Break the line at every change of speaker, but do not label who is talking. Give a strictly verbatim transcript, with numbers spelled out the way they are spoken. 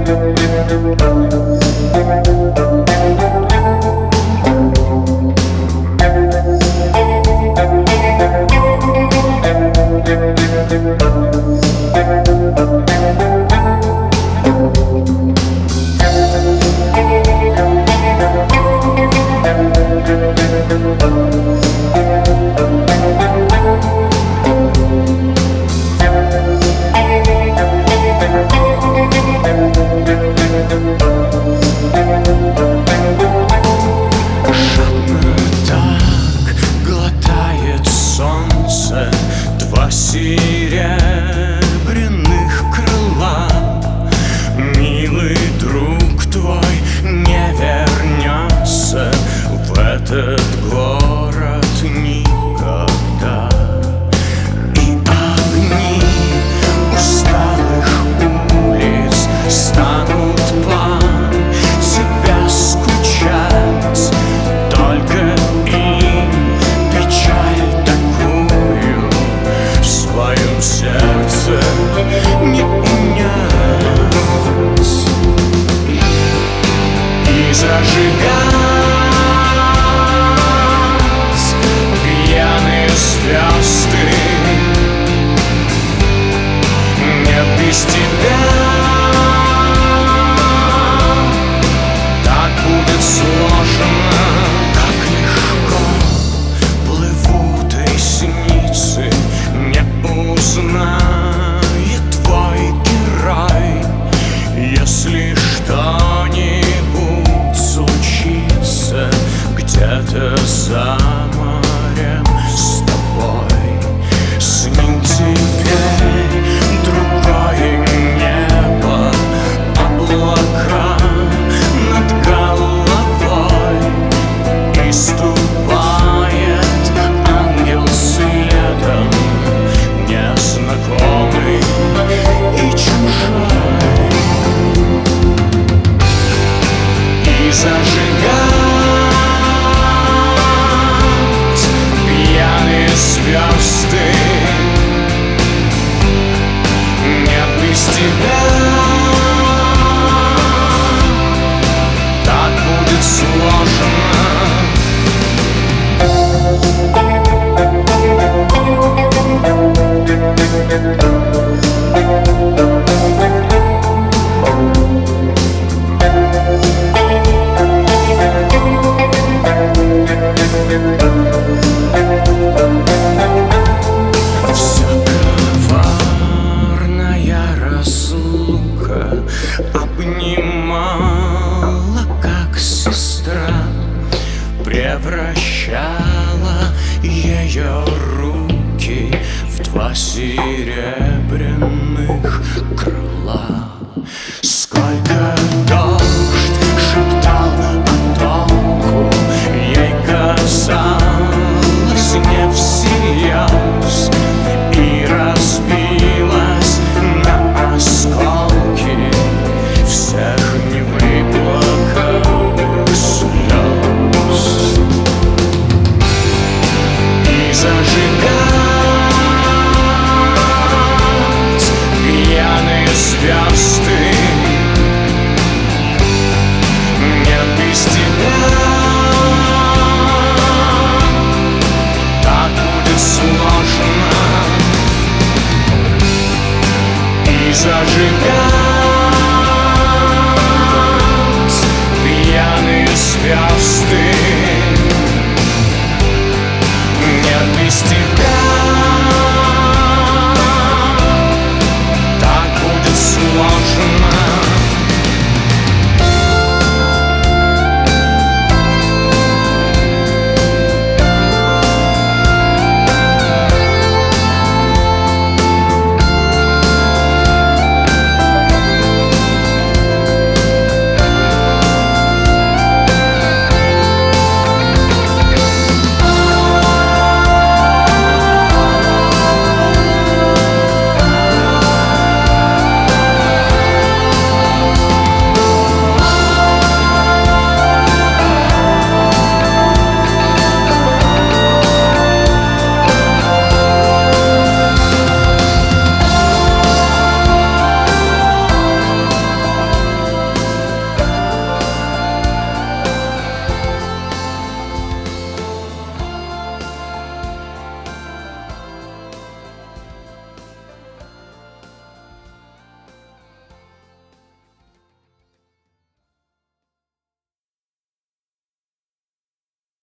Серебряных крыла. Милый друг твой не вернется в этот город никогда. И огни усталых улиц станут по тебя скучать. Только им печаль такую в своем сердце не унять. И зажигать пьяные звезды нет без тебя. Так будет сложно, как легко плывут ресницы. Не узнает твой герой, если что-нибудь случится где-то за морем с тобой. С ним теперь другое небо, облака над головой, и ступает ангел следом, незнакомый и чужой. И зажигать пьяные звезды нет без тебя. Так будет сложно. Вся коварная разлука обнимала, как сестра, превращала ее руки в два серебряных крыла. Сколько дождь шептал о толку, ей казалось не всерьез, и разбилась на осколки всех невыплаканных слез. И зажигать пьяные звезды нет без тебя. Так будет сложно. И зажигать пьяные звезды